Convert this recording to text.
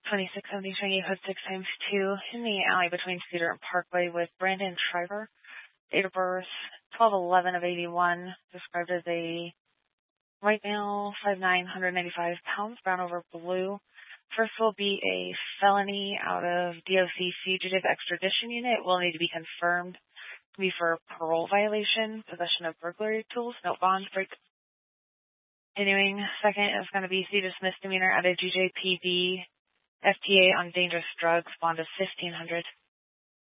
2670 Chingy Hood 6 times 2 in the alley between Cedar and Parkway with Brandon Shriver. Date of birth 12/11 of 81. Described as a white male, 5'9", 195 pounds, brown over blue. First will be a felony out of DOC Fugitive Extradition Unit. It will need to be confirmed. It will be for parole violation, possession of burglary tools, no bond, break. Continuing, second is going to be C. Dismissed misdemeanor out of GJPD FTA on dangerous drugs, bond of $1,500.